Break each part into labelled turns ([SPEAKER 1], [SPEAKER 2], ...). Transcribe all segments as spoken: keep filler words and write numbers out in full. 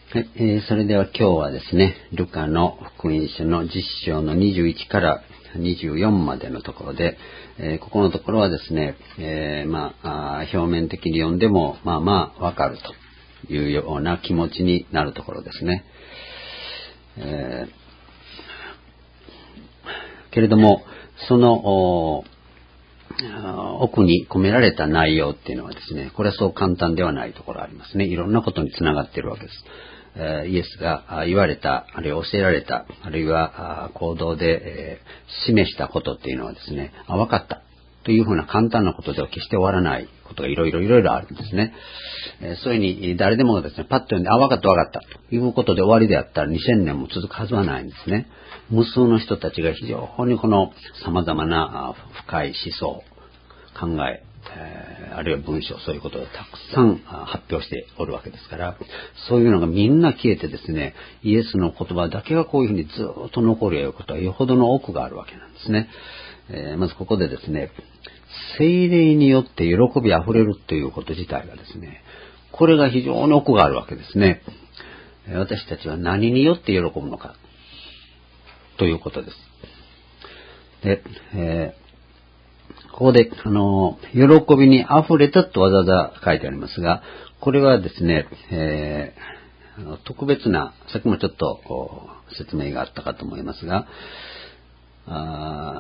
[SPEAKER 1] はい、えー、それでは今日はですね、ルカの福音書のじゅっ章のにじゅういちからにじゅうよんまでのところで、えー、ここのところはですね、えー、まあ、あ表面的に読んでもまあまあわかるというような気持ちになるところですね。えー、けれども、その奥に込められた内容っていうのはですね、これはそう簡単ではないところありますね。いろんなことにつながっているわけです。えー、イエスが言われた、あるいは教えられた、あるいは行動で、えー、示したことっていうのはですね、あ、わかったというふうな簡単なことでは決して終わらないことがいろいろいろいろあるんですね。えー、そういうふうに誰でもですね、パッと読んで、あ、わかったわかったということで終わりであったらにせんねんも続くはずはないんですね。無数の人たちが非常にこの様々な深い思想、考え、えー、あるいは文章、そういうことをたくさん発表しておるわけですから、そういうのがみんな消えてですね、イエスの言葉だけがこういうふうにずっと残るということはよほどの奥があるわけなんですね。えー、まずここでですね、聖霊によって喜びあふれるということ自体がですね、これが非常に奥があるわけですね。私たちは何によって喜ぶのかということです。で、えーここで、あの、喜びに溢れたとわざわざ書いてありますが、これはですね、えー、特別な、さっきもちょっとこう説明があったかと思いますが、あ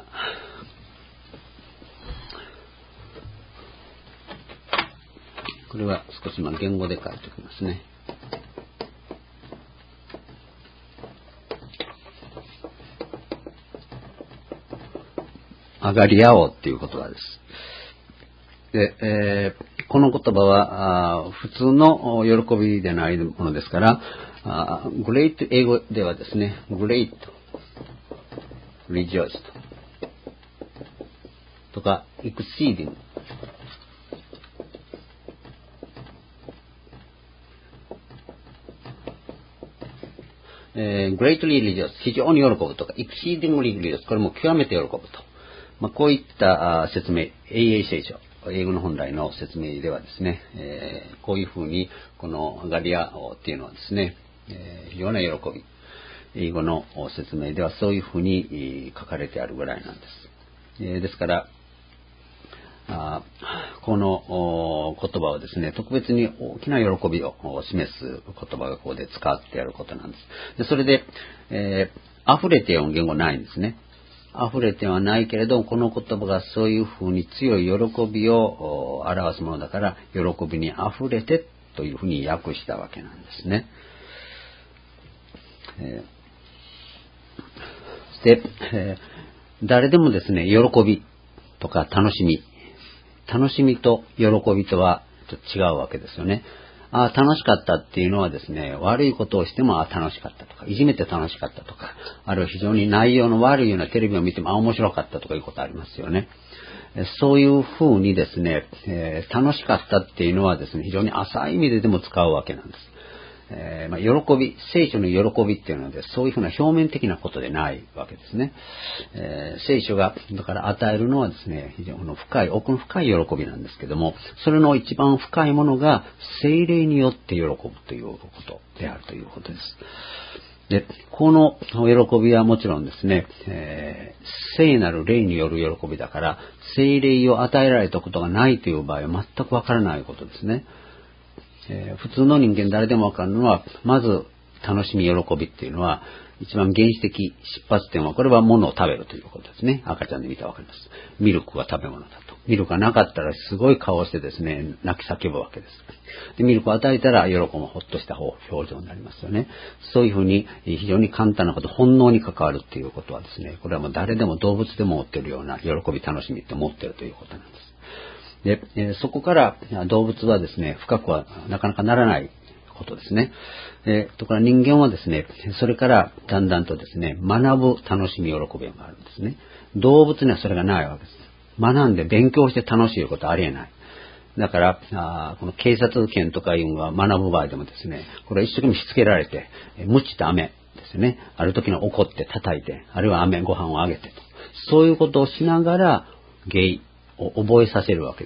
[SPEAKER 1] これは少しまあ言語で書いておきますね。上がり合おうっていう言葉です。で、えー、この言葉は普通の喜びでないものですから、グレート英語ではですね、グレート、リジョイスとか、エクシーディング、えー、グレートリリジョス、非常に喜ぶとか、エクシーディングリリジョス、これも極めて喜ぶと。まあ、こういった説明、エーエー 聖書、英語の本来の説明ではですね、えー、こういうふうに、このガリアっていうのはですね、えー、非常な喜び。英語の説明ではそういうふうに書かれてあるぐらいなんです。えー、ですから、あこの言葉はですね、特別に大きな喜びを示す言葉がここで使ってあることなんです。でそれで、えー、溢れての言語ないんですね。溢れてはないけれども、この言葉がそういうふうに強い喜びを表すものだから、喜びに溢れてというふうに訳したわけなんですね。えー、で、えー、誰でもですね、喜びとか楽しみ、楽しみと喜びとはちょっと違うわけですよね。ああ、楽しかったっていうのはですね、悪いことをしても、ああ、楽しかったとか、いじめて楽しかったとか、あるいは非常に内容の悪いようなテレビを見ても、ああ、面白かったとかいうことありますよね。そういうふうにですね、えー、楽しかったっていうのはですね、非常に浅い意味ででも使うわけなんです。えーまあ、喜び、聖書の喜びっていうのはそういうふうな表面的なことでないわけですね。えー、聖書がだから与えるのはですね、非常に深い、奥の深い喜びなんですけども、それの一番深いものが聖霊によって喜ぶということであるということです。で、この喜びはもちろんですね、えー、聖なる霊による喜びだから、聖霊を与えられたことがないという場合は全くわからないことですね。えー、普通の人間誰でもわかるのは、まず楽しみ喜びっていうのは一番原始的出発点は、これは物を食べるということですね。赤ちゃんで見たらわかります。ミルクは食べ物だと。ミルクがなかったらすごい顔をしてですね、泣き叫ぶわけです。でミルクを与えたら喜ぶ、ほっとした表情になりますよね。そういうふうに非常に簡単なこと、本能に関わるっていうことはですね、これはもう誰でも動物でも持っているような喜び楽しみって持っているということなんです。で、えー、そこから動物はですね、深くはなかなかならないことですね。えー、ところが人間はですね、それからだんだんとですね、学ぶ楽しみ、喜びがあるんですね。動物にはそれがないわけです。学んで勉強して楽しいことはありえない。だから、あこの警察権とかいうのは学ぶ場合でもですね、これは一生懸命しつけられて、無知と雨ですね、ある時に怒って叩いて、あるいは雨、ご飯をあげてと。そういうことをしながら、芸を覚えさせるわけです。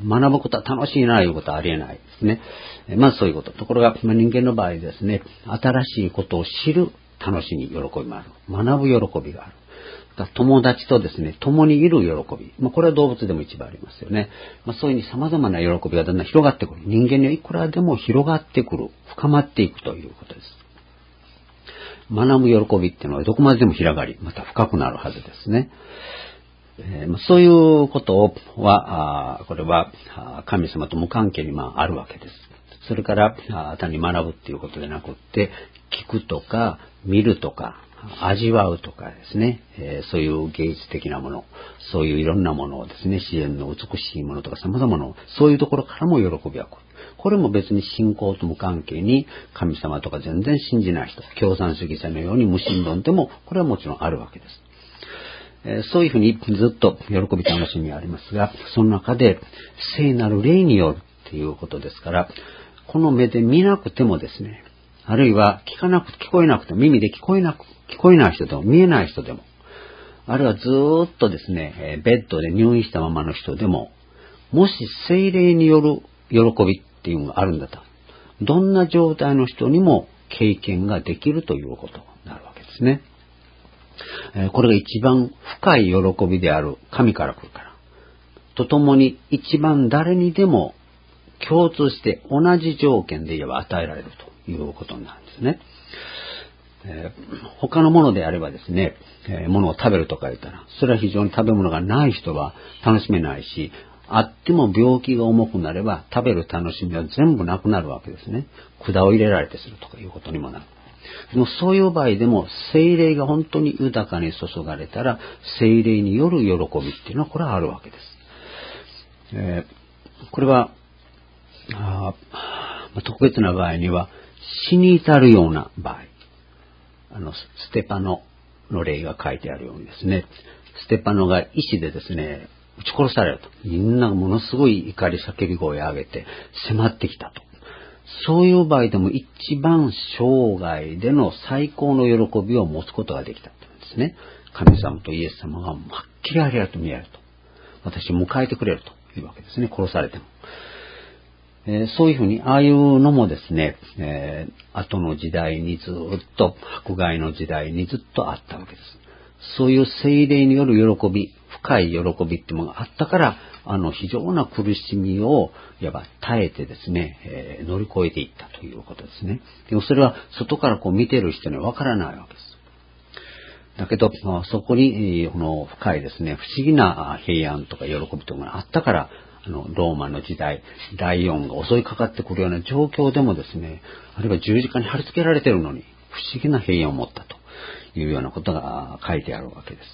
[SPEAKER 1] 学ぶことは楽しいなということはありえないですね。まずそういうこと。ところが、まあ、人間の場合ですね、新しいことを知る楽しみ、喜びもある。学ぶ喜びがある。友達とですね、共にいる喜び。まあ、これは動物でも一番ありますよね。まあ、そういうふうに様々な喜びがだんだん広がってくる。人間にはいくらでも広がってくる。深まっていくということです。学ぶ喜びっていうのはどこまででも広がり、また深くなるはずですね。えー、そういうことは、これは神様と無関係にまああるわけです。それから単に学ぶっていうことでなくって、聞くとか見るとか味わうとかですね、えー、そういう芸術的なもの、そういういろんなものをですね、自然の美しいものとか様々なもの、そういうところからも喜びが来る。これも別に信仰と無関係に神様とか全然信じない人、共産主義者のように無神論でもこれはもちろんあるわけです。えー、そういうふうにずっと喜び楽しみがありますが、その中で聖なる霊によるっていうことですから、この目で見なくてもですね、あるいは聞かなく、聞こえなくても、耳で聞こえなく、聞こえない人でも、見えない人でも、あるいはずーっとですね、ベッドで入院したままの人でも、もし聖霊による喜びっていうのがあるんだと、どんな状態の人にも経験ができるということになるわけですね。これが一番深い喜びである神から来るから。とともに一番誰にでも共通して同じ条件で言えば与えられるということになるんですね。えー、他のものであればですね、えー、ものを食べるとか言ったら、それは非常に食べ物がない人は楽しめないし、あっても病気が重くなれば食べる楽しみは全部なくなるわけですね。管を入れられてするとかいうことにもなる。でもそういう場合でも聖霊が本当に豊かに注がれたら、聖霊による喜びっていうのはこれはあるわけです。えー、これはあ特別な場合には死に至るような場合、あのステパノの例が書いてあるようにですね、ステパノが石でですね撃ち殺されると、みんながものすごい怒り叫び声を上げて迫ってきたと。そういう場合でも一番生涯での最高の喜びを持つことができたというんですね。神様とイエス様がはっきりありありと見えると、私を迎えてくれるというわけですね。殺されても。えー、そういうふうに、ああいうのもですね、えー、後の時代にずっと、迫害の時代にずっとあったわけです。そういう聖霊による喜び、深い喜びっていうものがあったから、あの非常な苦しみを、いわば耐えてですね、えー、乗り越えていったということですね。でもそれは外からこう見てる人にはわからないわけです。だけど、そこに、この深いですね、不思議な平安とか喜びというのがあったから、あの、ローマの時代、ライオンが襲いかかってくるような状況でもですね、あるいは十字架に貼り付けられているのに、不思議な平安を持ったというようなことが書いてあるわけです。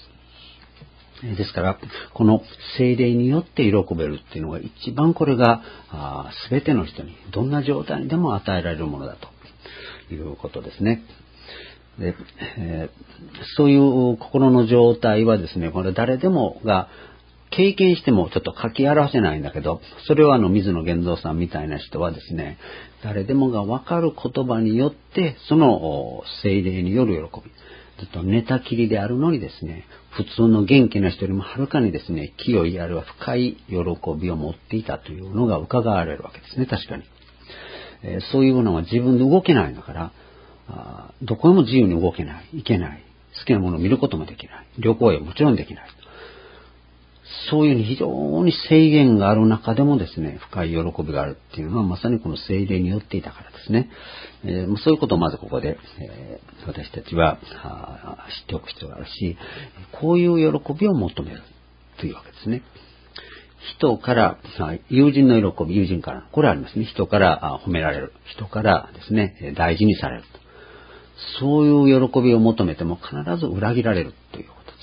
[SPEAKER 1] ですから、この聖霊によって喜べるっていうのが一番これが、すべての人に、どんな状態にでも与えられるものだということですね。でえー、そういう心の状態はですね、これ誰でもが経験してもちょっと書き表せないんだけど、それはあの水野源三さんみたいな人はですね、誰でもが分かる言葉によってその聖霊による喜び、ずっと寝たきりであるのにですね、普通の元気な人よりもはるかにですね、清いあるいは深い喜びを持っていたというのが伺われるわけですね。確かに、えー、そういうのは自分で動けないんだから、あどこへも自由に動けない、行けない、好きなものを見ることもできない、旅行へもちろんできない。そういう非常に制限がある中でもですね、深い喜びがあるっていうのはまさにこの聖霊によっていたからですね。えー、そういうことをまずここで、えー、私たちは知っておく必要があるし、こういう喜びを求めるというわけですね。人から、友人の喜び、友人から、これはありますね。人から褒められる。人からですね、大事にされる。そういう喜びを求めても必ず裏切られるということです。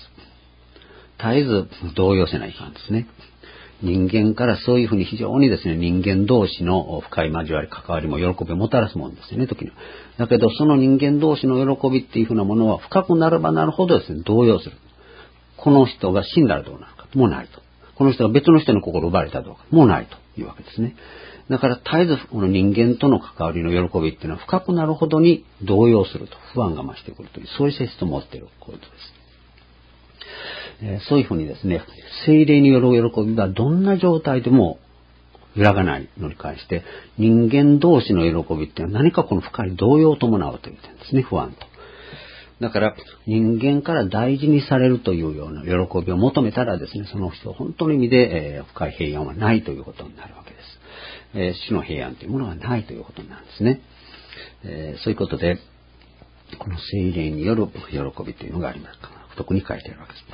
[SPEAKER 1] 絶えず動揺せないかんですね。人間からそういうふうに非常にですね、人間同士の深い交わり、関わりも喜びをもたらすもんですよね、時には。だけど、その人間同士の喜びっていうふうなものは深くなればなるほどですね、動揺する。この人が死んだらどうなるか、もうないと。この人が別の人の心を奪われたらどうか、もうないというわけですね。だから絶えずこの人間との関わりの喜びっていうのは深くなるほどに動揺すると、不安が増してくるという、そういう性質を持っていることです。えー、そういうふうにですね、聖霊による喜びはどんな状態でも揺らがないのに関して、人間同士の喜びっていうのは何かこの深い動揺を伴うという点ですね、不安と。だから、人間から大事にされるというような喜びを求めたらですね、その人本当の意味で、えー、深い平安はないということになるわけです。えー、死の平安というものはないということなんですね。えー、そういうことで、この聖霊による喜びというのがあります。特に書いてあるわけです。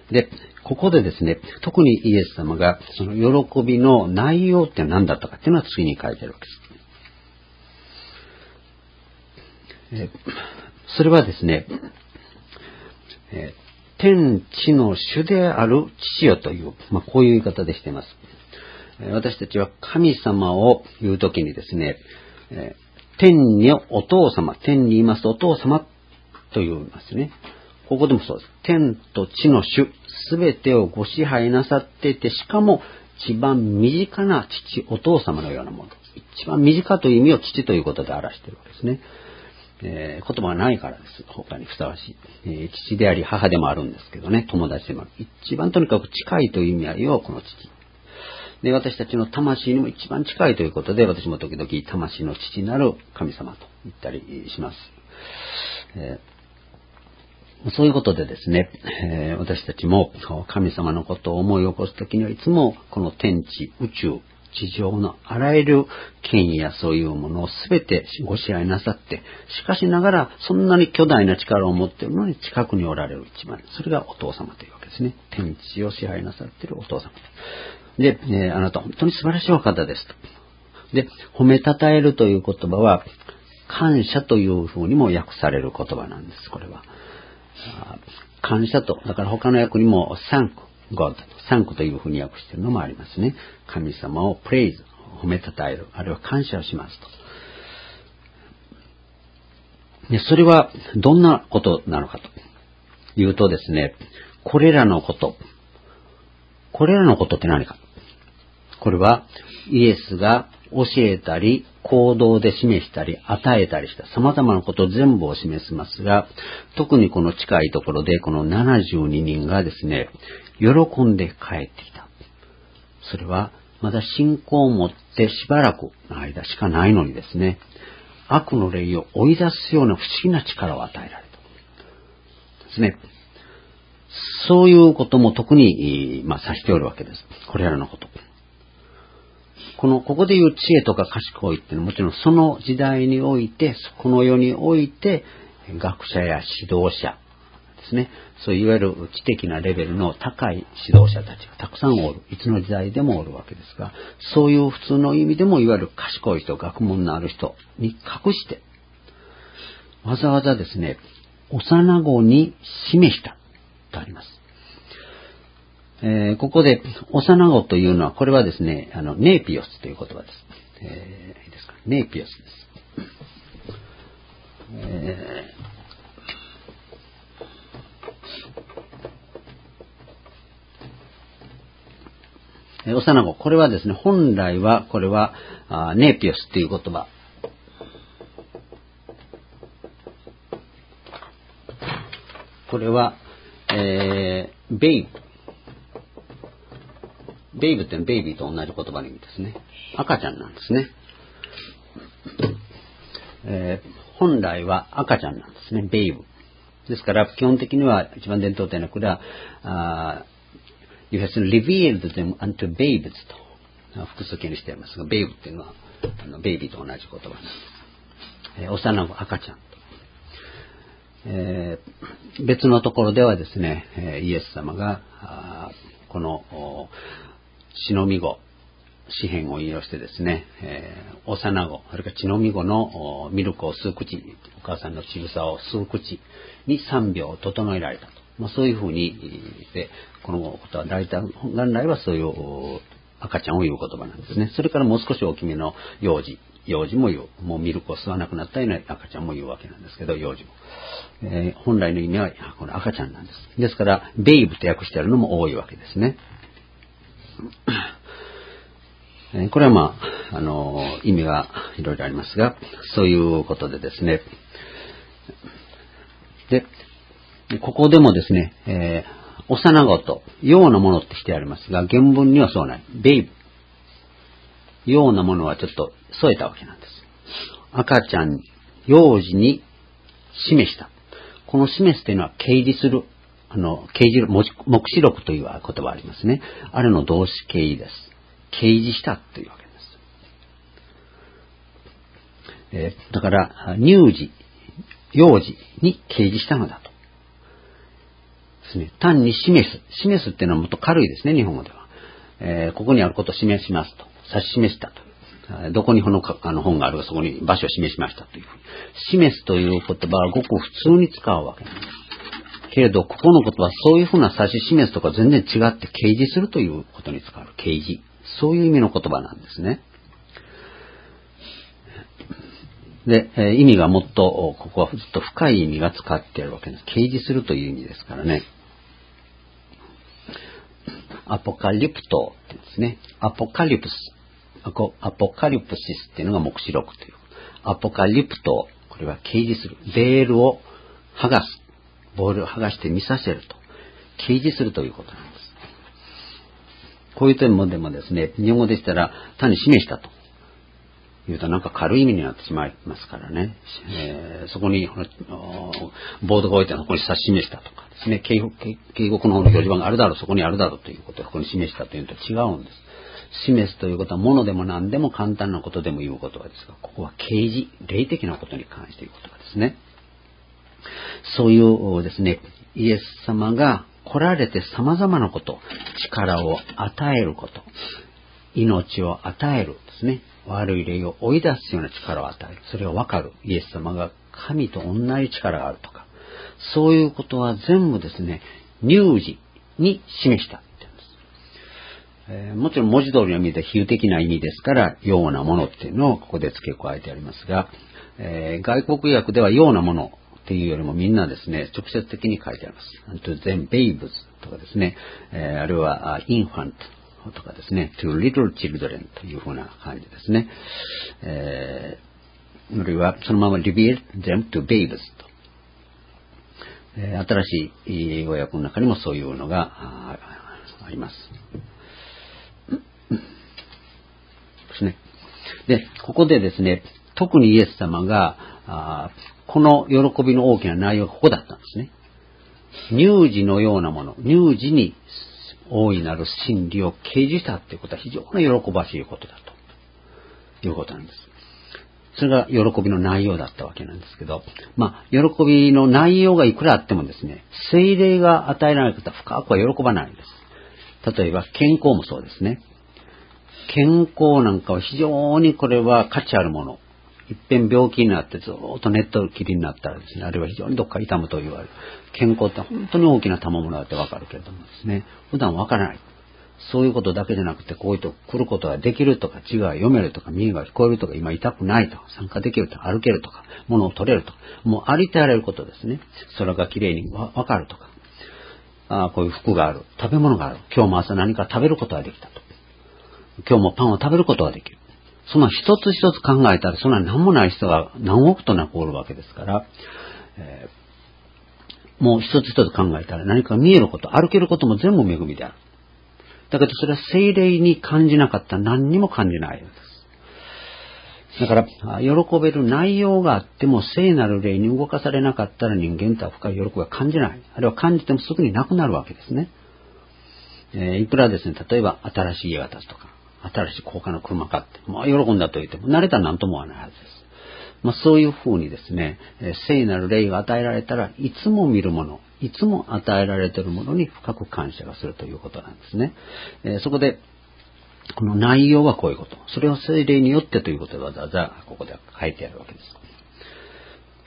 [SPEAKER 1] で、ここでですね、特にイエス様がその喜びの内容って何だったかっていうのは次に書いてあるわけです。えー、それはですね、えー、天地の主である父よという、まあ、こういう言い方でしています。えー、私たちは神様を言うときにですね、えー、天にお父様、天に言いますとお父様と言いますね。ここでもそうです。天と地の主、すべてをご支配なさっていて、しかも一番身近な父、お父様のようなもの。一番身近という意味を父ということで表しているわけですね。えー、言葉がないからです。他にふさわしい、えー。父であり母でもあるんですけどね、友達でもある。一番とにかく近いという意味合いをこの父。で、私たちの魂にも一番近いということで、私も時々魂の父なる神様と言ったりします。えーそういうことでですね、えー、私たちも神様のことを思い起こすときにはいつもこの天地、宇宙、地上のあらゆる権威やそういうものをすべてご支配なさって、しかしながらそんなに巨大な力を持っているのに近くにおられる一番、それがお父様というわけですね。天地を支配なさっているお父様。で、えー、あなた本当に素晴らしいお方ですと。で、褒めたたえるという言葉は感謝というふうにも訳される言葉なんです、これは。感謝と、だから他の訳にも thank God、thank というふうに訳しているのもありますね。神様を praise、褒めたたえる、あるいは感謝をしますと。で、それはどんなことなのかというとですね、これらのこと、これらのことって何か。これはイエスが教えたり、行動で示したり、与えたりした様々なこと全部を示しますが、特にこの近いところで、このななじゅうににんがですね、喜んで帰ってきた。それは、まだ信仰を持ってしばらくの間しかないのにですね、悪の霊を追い出すような不思議な力を与えられた。ですね。そういうことも特に、まあ、指しておるわけです。これらのこと。この、ここで言う知恵とか賢いっていうのはもちろんその時代において、この世において、学者や指導者ですね。そういわゆる知的なレベルの高い指導者たちがたくさんおる。いつの時代でもおるわけですが、そういう普通の意味でもいわゆる賢い人、学問のある人に隠して、わざわざですね、幼子に示したとあります。えー、ここで幼子というのは、これはですね、あのネーピオスという言葉です。えー、いいですか、ネーピオスです。えー、幼子、これはですね、本来はこれはあネーピオスという言葉。これは、えー、ベイブ。ベイブってのはベイビーと同じ言葉の意味ですね。赤ちゃんなんですね。えー、本来は赤ちゃんなんですね。ベイブ。ですから、基本的には一番伝統的なこれは、You have revealed them unto babes と複数形にしてありますが、ベイブっていうのはあのベイビーと同じ言葉なんです。えー、幼子、赤ちゃんと。えー、別のところではですね、イエス様がこの血のみ子、詩篇を引用してですね、えー、幼子、それから血のみ子のミルクを数口、お母さんの乳房を数口にさんびょう整えられたと。まあ、そういうふうにで、このことは大体、元来はそういう赤ちゃんを言う言葉なんですね。それからもう少し大きめの幼児、幼児も言う。もうミルクを吸わなくなったような赤ちゃんも言うわけなんですけど、幼児も。えー、本来の意味はこの赤ちゃんなんです。ですから、ベイブと訳してあるのも多いわけですね。これはまあ、あの、意味がいろいろありますが、そういうことでですね。で、ここでもですね、えー、幼子と、ようなものってしてありますが、原文にはそうない。ベイブ。 ようなものはちょっと添えたわけなんです。赤ちゃん、幼児に示した。この示すというのは掲示する。あの、掲示、目視録という言葉がありますね。あれの動詞掲示です。掲示したというわけです。えー、だから、乳児、幼児に掲示したのだと。ですね。単に示す。示すっていうのはもっと軽いですね、日本語では。えー、ここにあることを示しますと。指し示したと。どこにこのあの本があるかそこに場所を示しましたというふうに。示すという言葉はごく普通に使うわけなんです。けれど、ここのことはそういうふうな指し示すとか全然違って掲示するということに使う。掲示。そういう意味の言葉なんですね。で、えー、意味がもっと、ここはずっと深い意味が使っているわけです。掲示するという意味ですからね。アポカリプトってですね。アポカリプス。アポカリプシスっていうのが目視録という。アポカリプト。これは掲示する。ベールを剥がす。ボールを剥がして見させると。掲示するということなんです。こういう点もでもですね、日本語でしたら単に示したというとなんか軽い意味になってしまいますからね。えー、そこにボードが置いてあるそこに指し示したとかですね、警告、警告の方の表示板があるだろう、そこにあるだろうということをここに示したというのと違うんです。示すということは物でも何でも簡単なことでも言う言葉ですが、ここは啓示、霊的なことに関して言う言葉ですね。そういうですね、イエス様が来られて様々なこと、力を与えること、命を与えるですね、悪い霊を追い出すような力を与える。それがわかる。イエス様が神と同じ力があるとか、そういうことは全部ですね、乳児に示したって言うんです。えー、もちろん文字通りの意味で比喩的な意味ですから、ようなものっていうのをここで付け加えてありますが、えー、外国訳ではようなものっていうよりもみんなですね、直接的に書いてあります。to them babies とかですね、えー、あるいは infant とかですね、to little children というふうな感じですね。えー、あるいはそのまま reveal them to babies と。えー、新しい語訳の中にもそういうのが あ, あります。ですね。で、ここでですね、特にイエス様が、あこの喜びの大きな内容がここだったんですね。乳児のようなもの、乳児に大いなる真理を掲示したということは非常に喜ばしいことだということなんです。それが喜びの内容だったわけなんですけど、まあ、喜びの内容がいくらあってもですね、聖霊が与えられた深くは喜ばないんです。例えば健康もそうですね。健康なんかは非常にこれは価値あるもの。一遍病気になってずっとネット切りになったらですね、あるいは非常にどっか痛むと言われる。健康って本当に大きな賜物だってわかるけれどもですね、普段わからない。そういうことだけじゃなくて、こういうと来ることができるとか、字が読めるとか、耳が聞こえるとか、今痛くないとか、参加できるとか、歩けるとか、物を取れるとか、もうありとあらゆることですね。空がきれいにわかるとか、あこういう服がある、食べ物がある。今日も朝何か食べることができたと。今日もパンを食べることができる。その一つ一つ考えたら、そんな何もない人が何億となくおるわけですから、えー、もう一つ一つ考えたら何か見えること、歩けることも全部恵みである。だけどそれは聖霊に感じなかったら何にも感じないんです。だから、喜べる内容があっても聖なる霊に動かされなかったら人間とは深い喜びは感じない。あるいは感じてもすぐになくなるわけですね。えー、いくらですね、例えば新しい家が建つとか、新しい高価な車買って、まあ、喜んだと言っても慣れたら何とも思わないはずです。まあ、そういうふうにですね、聖なる霊が与えられたらいつも見るもの、いつも与えられているものに深く感謝がするということなんですね。えー、そこでこの内容はこういうこと、それを聖霊によってということでわざわざここで書いてあるわけです。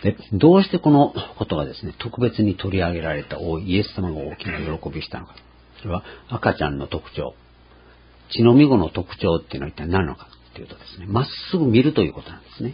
[SPEAKER 1] で、どうしてこのことがですね、特別に取り上げられたイエス様が大きな喜びしたのか。それは赤ちゃんの特徴、血のみ子の特徴っていうのは一体何なのかというとですね、まっすぐ見るということなんですね。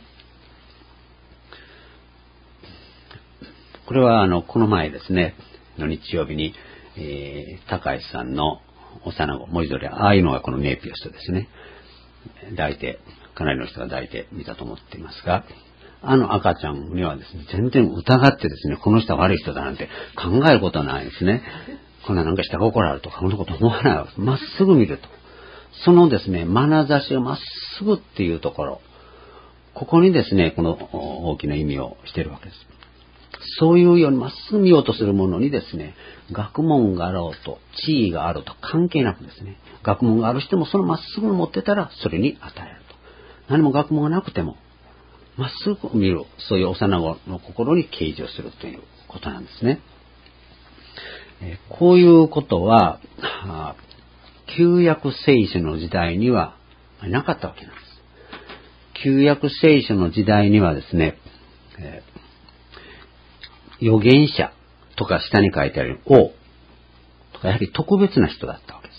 [SPEAKER 1] これはあのこの前ですねの日曜日に、えー、高橋さんの幼子、文字通りああいうのがこのネイピオスとですね、抱いて、かなりの人が抱いてみたと思っていますが、あの赤ちゃんにはですね、全然疑ってですね、この人は悪い人だなんて考えることはないですね。こんななんか下心あるとか、こんなこと思わないわけです。まっすぐ見ると。 そのですね、眼差しがまっすぐっていうところ、ここにですね、この大きな意味をしているわけです。そういうようにまっすぐ見ようとするものにですね、学問があろうと、地位があると関係なくですね、学問がある人もそのまっすぐを持ってたらそれに与えられると。何も学問がなくても、まっすぐ見る、そういう幼子の心に啓示をするということなんですね。えー、こういうことは、旧約聖書の時代にはなかったわけなんです。旧約聖書の時代にはですね、えー、預言者とか下に書いてある王とかやはり特別な人だったわけです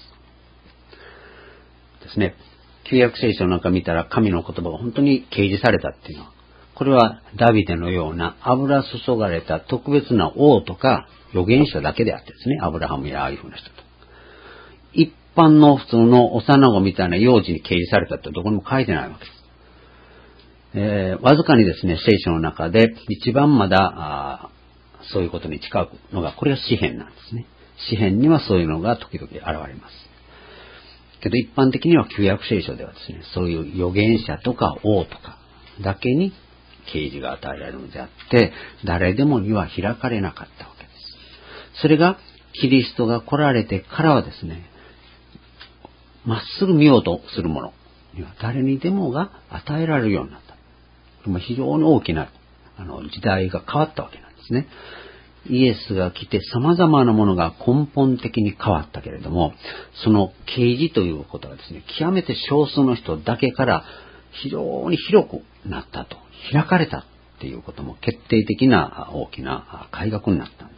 [SPEAKER 1] 。ですね。旧約聖書なんか見たら神の言葉が本当に掲示されたっていうのは、これはダビデのような油注がれた特別な王とか預言者だけであってですね、アブラハムやああいうふうな人と。一般の普通の幼子みたいな幼児に掲示されたってどこにも書いてないわけです。えー、わずかにですね、聖書の中で一番まだそういうことに近くのが、これが詩編なんですね。詩編にはそういうのが時々現れます。けど一般的には旧約聖書ではですね、そういう預言者とか王とかだけに啓示が与えられるのであって、誰でもには開かれなかったわけです。それがキリストが来られてからはですね、まっすぐ見ようとするものには誰にでもが与えられるようになった。これも非常に大きなあの時代が変わったわけなんですね。イエスが来て様々なものが根本的に変わったけれども、その啓示ということはですね、極めて少数の人だけから非常に広くなったと、開かれたっていうことも決定的な大きな改革になったんです。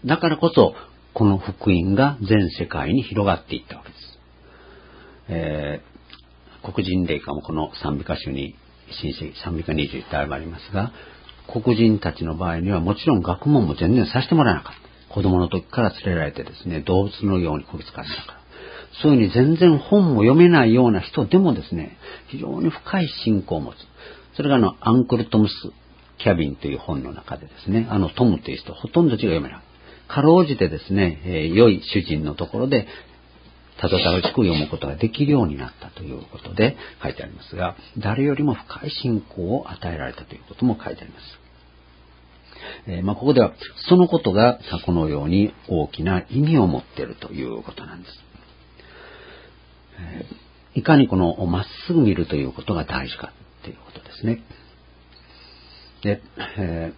[SPEAKER 1] だからこそ、この福音が全世界に広がっていったわけです。えー、黒人霊歌もこの賛美歌集に、新世賛美歌にじゅういちってありますが、黒人たちの場合にはもちろん学問も全然させてもらえなかった。子供の時から連れられてですね、動物のようにこびつかれたから。そういうふうに全然本も読めないような人でもですね、非常に深い信仰を持つ。それがあの、アンクル・トムス・キャビンという本の中でですね、あのトムという人ほとんど字が読めない。かろうじてですね、えー、良い主人のところで、たどたどしく読むことができるようになったということで書いてありますが、誰よりも深い信仰を与えられたということも書いてあります。えー、まあ、ここではそのことがこのように大きな意味を持っているということなんです。えー、いかにこのまっすぐ見るということが大事かということですね。で、え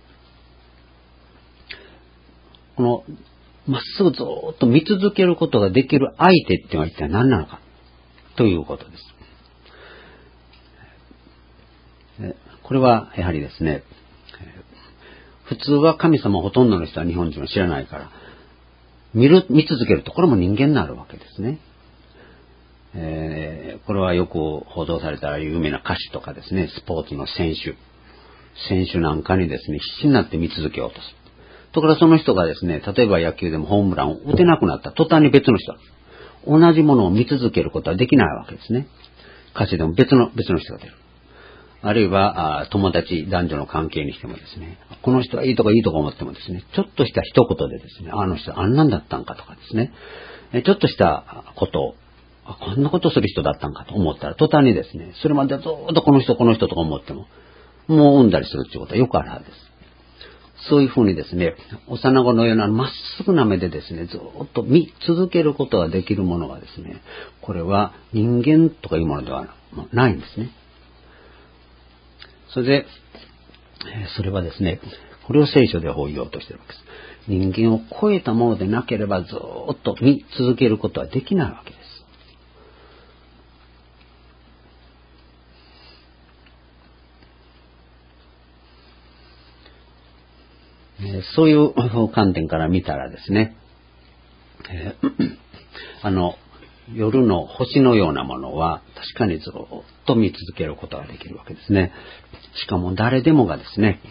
[SPEAKER 1] ー、このまっすぐずーっと見続けることができる相手っていうのは一体何なのかということです。これはやはりですね、普通は神様ほとんどの人は日本人は知らないから、見る、見続けるとこれも人間になるわけですね。えー、これはよく報道された有名な歌手とかですね、スポーツの選手、選手なんかにですね、必死になって見続けようとする。ところがその人がですね、例えば野球でもホームランを打てなくなった途端に別の人、同じものを見続けることはできないわけですね。歌手でも別の、別の人が出る。あるいは、友達、男女の関係にしてもですね、この人はいいとかいいとか思ってもですね、ちょっとした一言でですね、あの人あんなんだったんかとかですね、ちょっとしたことを、こんなことする人だったんかと思ったら、途端にですね、それまでずっとこの人この人とか思っても、もう産んだりするっていうことはよくあるはずです。そういうふうにですね、幼子のようなまっすぐな目でですね、ずっと見続けることができるものがですね、これは人間とかいうものではないんですね。それで、それはですね、これを聖書でこう言おうとしているわけです。人間を超えたものでなければずっと見続けることはできないわけです。そういう観点から見たらですね、えー、あの、夜の星のようなものは確かにずっと見続けることができるわけですね。しかも誰でもがですね、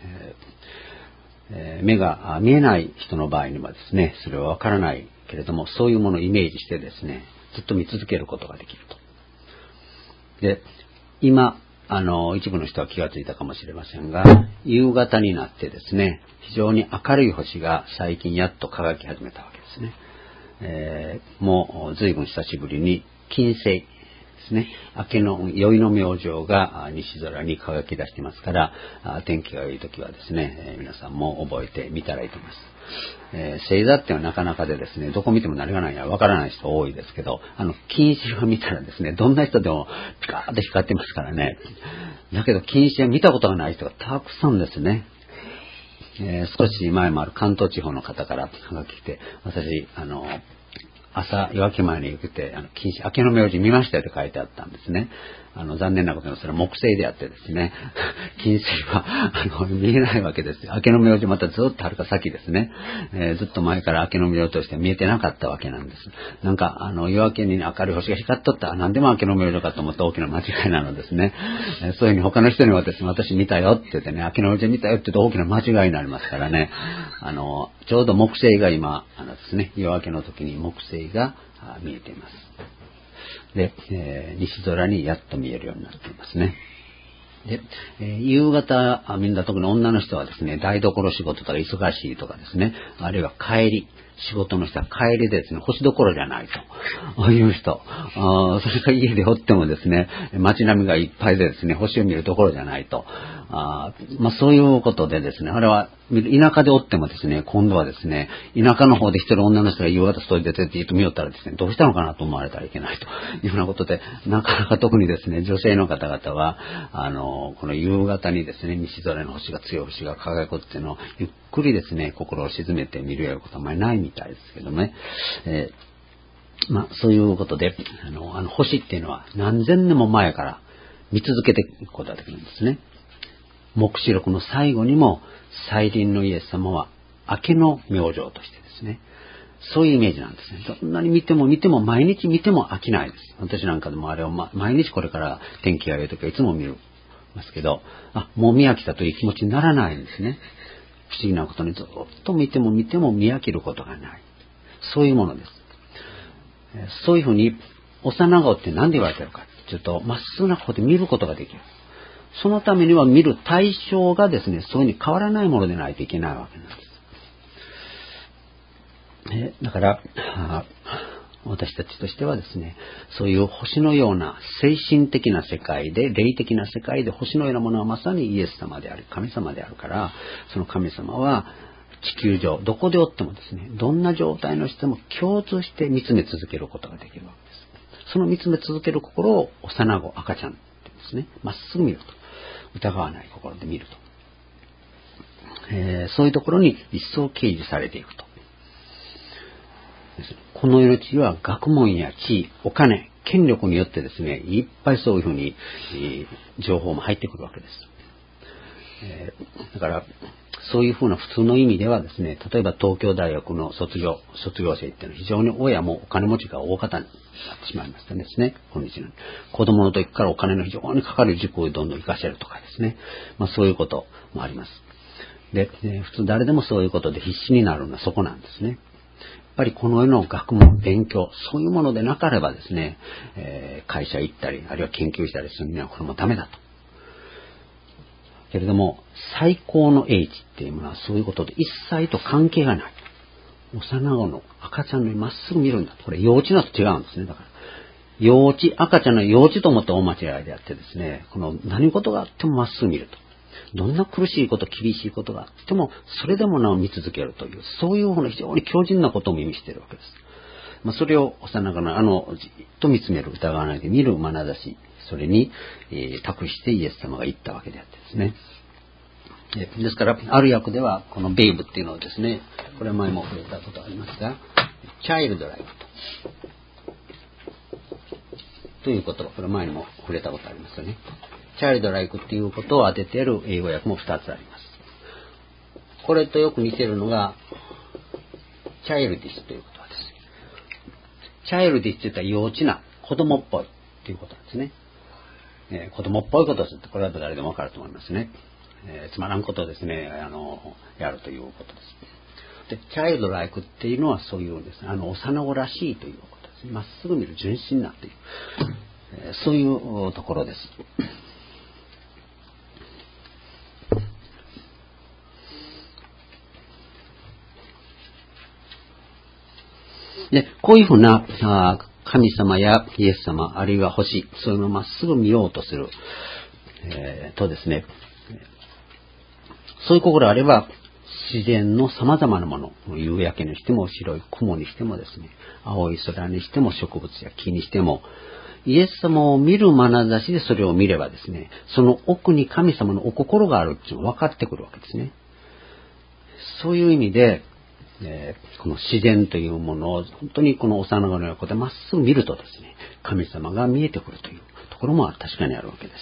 [SPEAKER 1] えー、目が見えない人の場合にはですね、それはわからないけれども、そういうものをイメージしてですね、ずっと見続けることができると。で、今、あの、一部の人は気がついたかもしれませんが、夕方になってですね、非常に明るい星が最近やっと輝き始めたわけですね。 えー、もう随分久しぶりに金星ですね、明けの宵の明星が西空に輝き出してますから、天気が良い時はですね、えー、皆さんも覚えてみたらいいと思います。えー、星座っていうのはなかなかでですね、どこ見ても何が何やわからない人多いですけど、あの金星を見たらですね、どんな人でもピカーッと光ってますからね。だけど金星は見たことがない人がたくさんですね。えー、少し前もある関東地方の方からはがき来て、私あの朝夜明け前に行って、あの金星明けの明星見ましたよって書いてあったんですね。あの残念なことにそれは木星であってですね、金星はあの見えないわけですよ。明けの明星またずっとはるか先ですね、えー、ずっと前から明けの明星として見えてなかったわけなんです。なんかあの夜明けに明るい星が光っとったら何でも明けの明星かと思った大きな間違いなのですね。えー、そういうふうに他の人にはですね、私見たよって言ってね、明けの明星見たよって言うと大きな間違いになりますからね。あのちょうど木星が今あのですね、夜明けの時に木星が見えています。で、えー、西空にやっと見えるようになっていますね。で、えー、夕方、みんな特に女の人はですね、台所仕事とか忙しいとかですね、あるいは帰り、仕事の人は帰りでですね、星どころじゃないという人、あそれが家でおってもですね、街並みがいっぱいでですね、星を見るところじゃないと、あまあ、そういうことでですね、あれは田舎でおってもですね、今度はですね、田舎の方で一人女の人が夕方外に出てって言うと見よったらですね、どうしたのかなと思われたらいけないというようなことで、なかなか特にですね、女性の方々は、あの、この夕方にですね、西空の星が強い星が輝くっていうのをゆっくりですね、心を鎮めて見るようなことはあまりないみたいですけどね。えー、まあ、そういうことで、あの、あの星っていうのは何千年も前から見続けていくことができるんですね。黙示録の最後にも再臨のイエス様は明けの明星としてですね、そういうイメージなんですね。どんなに見ても見ても毎日見ても飽きないです。私なんかでもあれを、ま、毎日これから天気が良い時はいつも見るますけど、あ、もう見飽きたという気持ちにならないんですね。不思議なことにずっと見ても見ても見飽きることがない。そういうものです。そういうふうに幼子って何で言われてるかというと、まっすぐなことで見ることができる。そのためには見る対象がですね、そういうふうに変わらないものでないといけないわけなんです。えだから私たちとしてはですね、そういう星のような精神的な世界で、霊的な世界で星のようなものはまさにイエス様である、神様であるから、その神様は地球上どこでおってもですね、どんな状態の人でも共通して見つめ続けることができるわけです。その見つめ続ける心を幼子、赤ちゃんって言うんですね。まっすぐ見ると、疑わない心で見ると、えー、そういうところに一層掲示されていくと。この世の地は学問や地位、お金、権力によってですね、いっぱいそういうふうに、えー、情報も入ってくるわけです。えー、だからそういうふうな普通の意味ではですね、例えば東京大学の卒業卒業生っていうのは非常に親もお金持ちが大方になってしまいましたんですね。今日の子供の時からお金の非常にかかる塾をどんどん活かせるとかですね、まあ、そういうこともあります。で、えー、普通誰でもそういうことで必死になるのはそこなんですね。やっぱりこの世の学問、勉強、そういうものでなければですね、えー、会社行ったり、あるいは研究したりするにはこれもダメだと。けれども、最高の英知っていうものはそういうことで一切と関係がない。幼子の赤ちゃんのまっすぐ見るんだと。これ幼稚なと違うんですね。だから、幼稚、赤ちゃんの幼稚と思った大間違いであってですね、この何事があってもまっすぐ見ると。どんな苦しいこと、厳しいことがあっても、それでもなお見続けるという、そういうふうな非常に強靭なことを意味しているわけです。まあ、それを幼子のあの、じっと見つめる、疑わないで見る眼差し、それに、えー、託してイエス様が言ったわけであってですね。でですから、ある訳では、このベイブっていうのをですね、これは前も触れたことありますが、チャイルドライクと。ということ、これ前にも触れたことありますよね。チャイルドライクっていうことを当てている英語訳もふたつあります。これとよく似ているのが、チャイルディスということです。チャイルディスといったら幼稚な、子供っぽいということなんですね。えー、子供っぽいことをすると、これは誰でもわかると思いますね。えー、つまらんことをですね、あの、やるということです。で、チャイルドライクっていうのはそういうんです。あの、幼子らしいということです。まっすぐ見る純真なという、えー、そういうところです。 で、こういうふうな、あ神様やイエス様、あるいは星、そういうのをまっすぐ見ようとする、えー、とですね、そういう心あれば、自然の様々なもの、夕焼けにしても白い雲にしてもですね、青い空にしても植物や木にしても、イエス様を見る眼差しでそれを見ればですね、その奥に神様のお心があるっていうのが分かってくるわけですね。そういう意味で、えー、この自然というものを本当にこの幼子の横でまっすぐ見るとですね、神様が見えてくるというところも確かにあるわけです。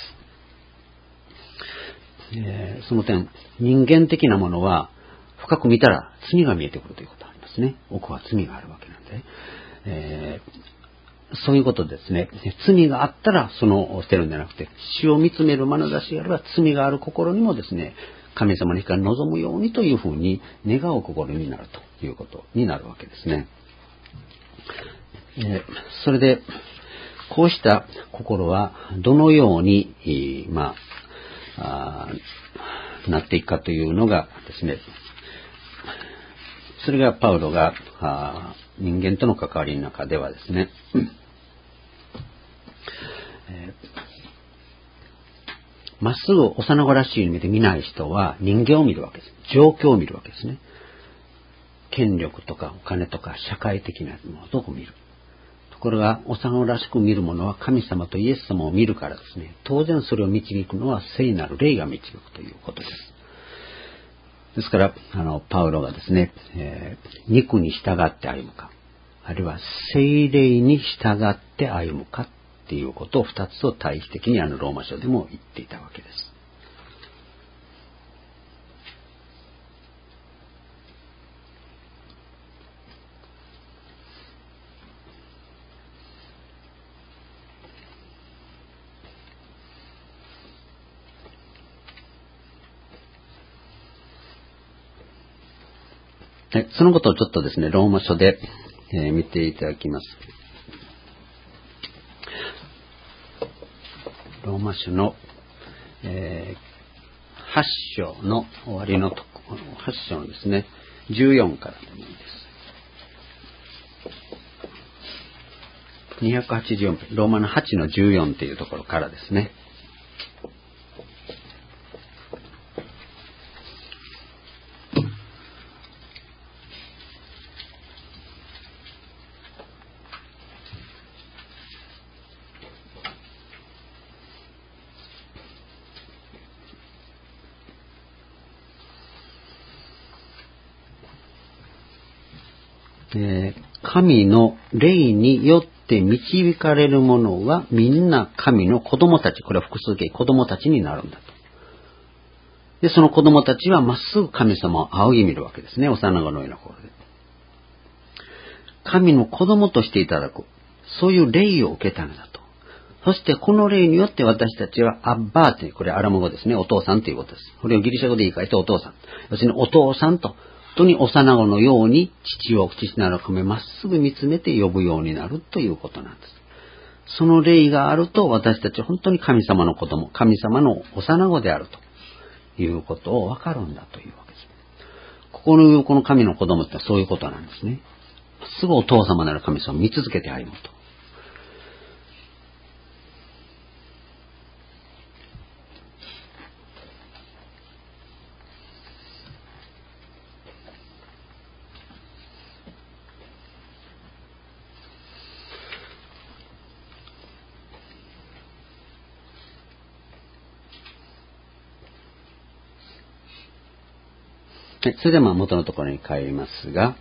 [SPEAKER 1] えー、その点、人間的なものは深く見たら罪が見えてくるということがありますね。奥は罪があるわけなんで、えー、そういうことですね。罪があったらその捨てるんじゃなくて、死を見つめる眼差しがあれば罪がある心にもですね、神様の光を望むようにというふうに願う心になるということになるわけですね。えー、それでこうした心はどのように、えー、まあ、あなっていくかというのがですね、それがパウロが人間との関わりの中ではですね、えー、まっすぐ幼子らしい目で見ない人は人間を見るわけです。状況を見るわけですね。権力とかお金とか社会的なものをどこ見る。ところが幼子らしく見るものは神様とイエス様を見るからですね、当然それを導くのは聖なる霊が導くということです。ですから、あの、パウロがですね、えー、肉に従って歩むか、あるいは聖霊に従って歩むかっていうことを二つと対比的にあのローマ書でも言っていたわけです。そのことをちょっとですね、ローマ書で、えー、見ていただきます。ローマ書の、えー、はち章の終わりのところ、はち章のですね、じゅうよんからでもいいです。にひゃくはちじゅうよんページ、ローマのはちのじゅうよんというところからですね。えー、神の霊によって導かれる者はみんな神の子供たち、これは複数形、子供たちになるんだと。で、その子供たちはまっすぐ神様を仰ぎ見るわけですね、幼子のような心で。神の子供としていただく、そういう霊を受けたのだと。そしてこの霊によって私たちはアッバーテ、これアラム語ですね、お父さんということです。これをギリシャ語で言い換えてお父さん。要するにお父さんと、本当に幼子のように父を父なる神まっすぐ見つめて呼ぶようになるということなんです。その霊があると私たちは本当に神様の子供、神様の幼子であるということを分かるんだというわけです。ここの言うこの神の子供ってそういうことなんですね。すぐお父様なる神様を見続けて歩むと。それではまあ元のところに帰りますが、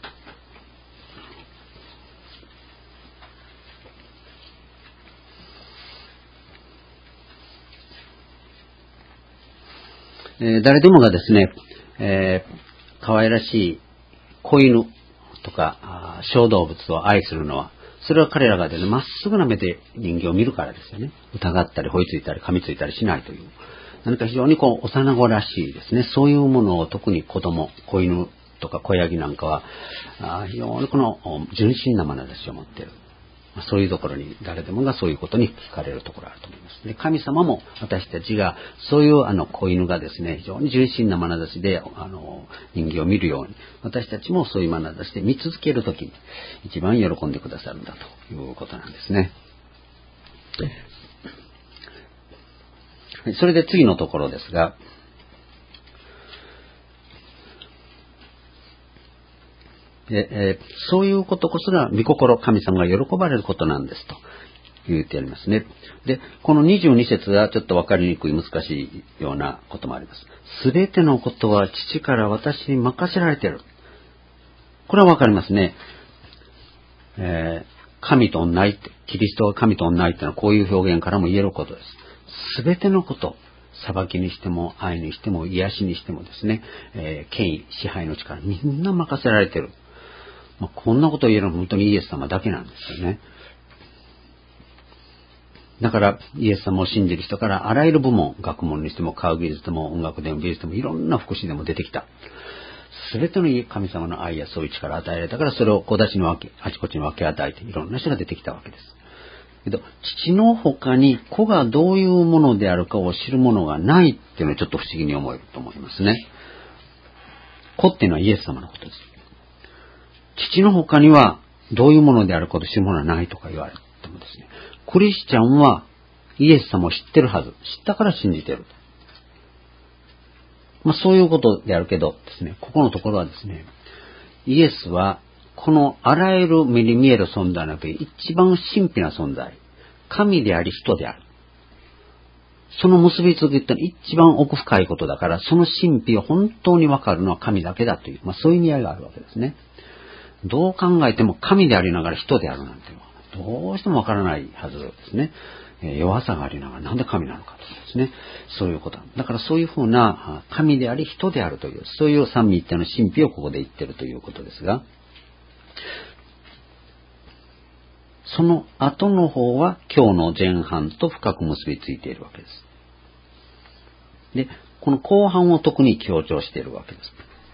[SPEAKER 1] えー、誰でもがですね、えー、可愛らしい子犬とか小動物を愛するのは、それは彼らがですね、まっすぐな目で人間を見るからですよね。疑ったり、吠えついたり、噛みついたりしないという。何か非常にこう、幼子らしいですね。そういうものを特に子供、子犬とか子ヤギなんかは、非常にこの純真な眼差しを持っている。 そういうところに、誰でもがそういうことに惹かれるところがあると思います。で、神様も私たちが、そういうあの子犬がですね、非常に純真な眼差しで、あの、人間を見るように、私たちもそういう眼差しで見続けるときに、一番喜んでくださるんだということなんですね。それで次のところですが、でえー、そういうことこそが御心、神様が喜ばれることなんですと言ってありますね。で、このにじゅうに節はちょっと分かりにくい難しいようなこともあります。すべてのことは父から私に任せられている。これは分かりますね。えー、神と同じ、キリストが神と同じというのはこういう表現からも言えることです。すべてのこと、裁きにしても愛にしても癒しにしてもですね、えー、権威、支配の力、みんな任せられている。まあ、こんなことを言えるのは本当にイエス様だけなんですよね。だからイエス様を信じる人からあらゆる部門、学問にしても科学技術でも音楽でも美術でもいろんな福祉でも出てきた。すべての神様の愛やそういう力を与えられたから、それを小出しに分け、あちこちに分け与えていろんな人が出てきたわけです。けど、父の他に子がどういうものであるかを知るものがないっていうのはちょっと不思議に思えると思いますね。子っていうのはイエス様のことです。父の他にはどういうものであるかと知るものはないとか言われてもですね、クリスチャンはイエス様を知ってるはず。知ったから信じてる。まあそういうことであるけどですね、ここのところはですね、イエスはこのあらゆる目に見える存在の中で一番神秘な存在。神であり人である。その結びつきって一番奥深いことだから、その神秘を本当にわかるのは神だけだという、まあそういう意味合いがあるわけですね。どう考えても神でありながら人であるなんていうのはどうしてもわからないはずですね。弱さがありながらなんで神なのかとかですね。そういうこと。だからそういうふうな神であり人であるという、そういう三位一体の神秘をここで言っているということですが、その後の方は今日の前半と深く結びついているわけです。で、この後半を特に強調しているわけです。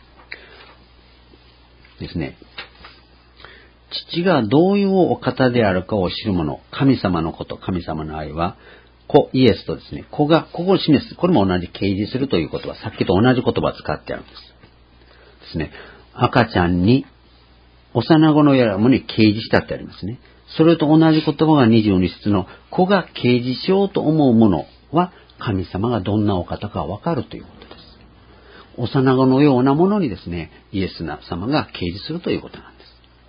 [SPEAKER 1] ですね。父がどういうお方であるかを知る者、神様のこと、神様の愛は、子、イエスとですね、子が、ここを示す。これも同じ掲示するということは、さっきと同じ言葉を使ってあるんです。ですね。赤ちゃんに、幼子のやらもに掲示したってありますね。それと同じ言葉がにじゅうに節の、子が掲示しようと思うものは、神様がどんなお方かわかるということです。幼子のようなものにですね、イエス様が掲示するということなんです。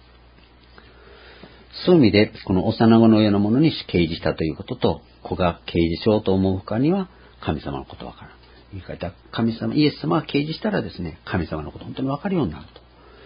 [SPEAKER 1] そういう意味で、この幼子のようなものに掲示したということと、子が掲示しようと思う他には、神様のことわからない。言い換えた神様、イエス様が掲示したらですね、神様のこと本当にわかるようになると。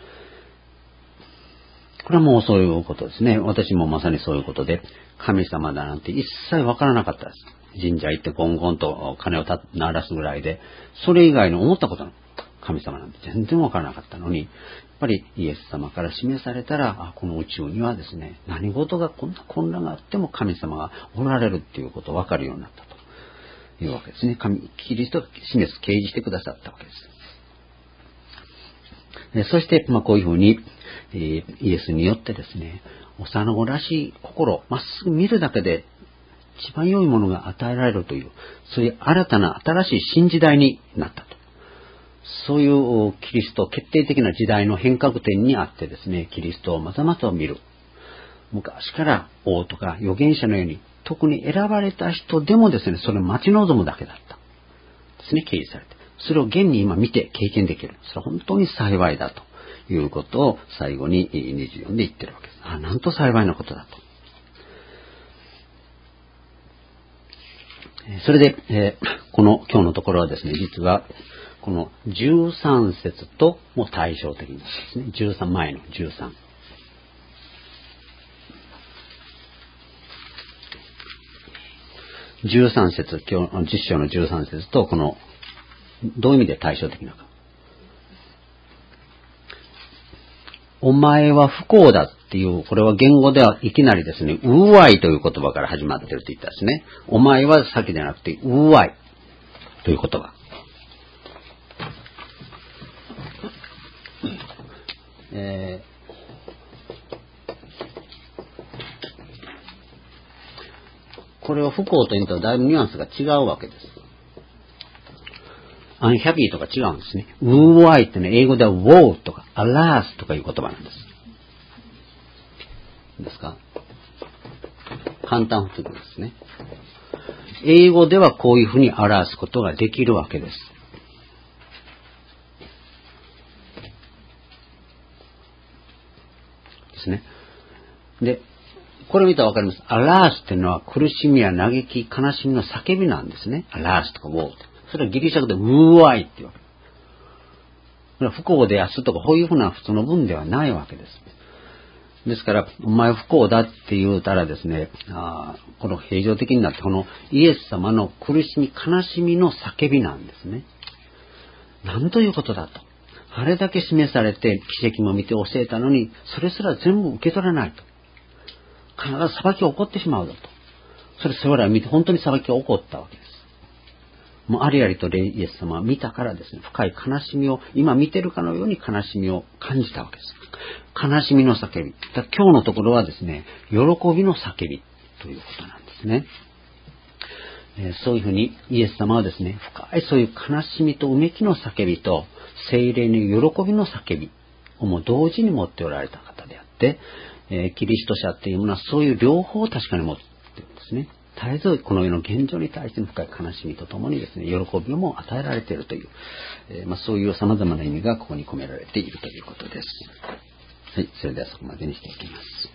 [SPEAKER 1] これはもうそういうことですね。私もまさにそういうことで、神様だなんて一切わからなかったです。神社行ってゴンゴンと鐘を鳴らすぐらいで、それ以外の思ったことの神様なんて全然わからなかったのに、やっぱりイエス様から示されたら、あ、この宇宙にはですね、何事がこんな混乱があっても神様がおられるっていうことをわかるようになったというわけですね。神、キリストが示す、掲示してくださったわけです。そして、まあ、こういうふうに、えー、イエスによってですね、幼子らしい心、まっすぐ見るだけで一番良いものが与えられるという、そういう新たな新しい新時代になったと。そういうキリスト、決定的な時代の変革点にあってですね、キリストをまざまざと見る。昔から王とか預言者のように、特に選ばれた人でもですね、それを待ち望むだけだった。ですね、掲示されて。それを現に今見て経験できる。それは本当に幸いだということを最後ににじゅうよんで言ってるわけです。あ、なんと幸いなことだと。それで、えー、この今日のところはですね、実はこのじゅうさん節とも対照的にですね、じゅうさん前のじゅうさん。じゅうさん節、今日実章のじゅうさん節とこのどういう意味で対照的なのか。お前は不幸だっていう、これは言語ではいきなりですね、うわいという言葉から始まっていると言ったんですね。お前は先でなくて、うわいという言葉。えこれは不幸というのとはだいぶニュアンスが違うわけです。アンヒャピーとか違うんですね。ウーワイってね、英語ではウォーとかアラースとかいう言葉なんです。いいですか？簡単不足ですね。英語ではこういうふうに表すことができるわけです。ですね。で、これ見たらわかります。アラースっていうのは苦しみや嘆き、悲しみの叫びなんですね。アラースとかウォーって。それはギリシャ語でウーワイっていうわけ。それは不幸で安とかこういうふうな普通の文ではないわけです。ですから、お前不幸だって言うたらですね、あこの平常的になってこのイエス様の苦しみ、悲しみの叫びなんですね。なんということだと。あれだけ示されて奇跡も見て教えたのに、それすら全部受け取らないと。必ず裁きが起こってしまうぞと。それそれらを見て本当に裁きが起こったわけです。もうありありとイエス様は見たからですね、深い悲しみを、今見てるかのように悲しみを感じたわけです。悲しみの叫び。だ今日のところはですね、喜びの叫びということなんですね。えー、そういうふうにイエス様はですね、深いそういう悲しみとうめきの叫びと聖霊の喜びの叫びをもう同時に持っておられた方であって、えー、キリスト者っていうものはそういう両方を確かに持っているんですね。絶えずこの世の現状に対しての深い悲しみとともにですね、喜びも与えられているという、えーまあ、そういう様々な意味がここに込められているということです。はい、それではそこまでにしていきます。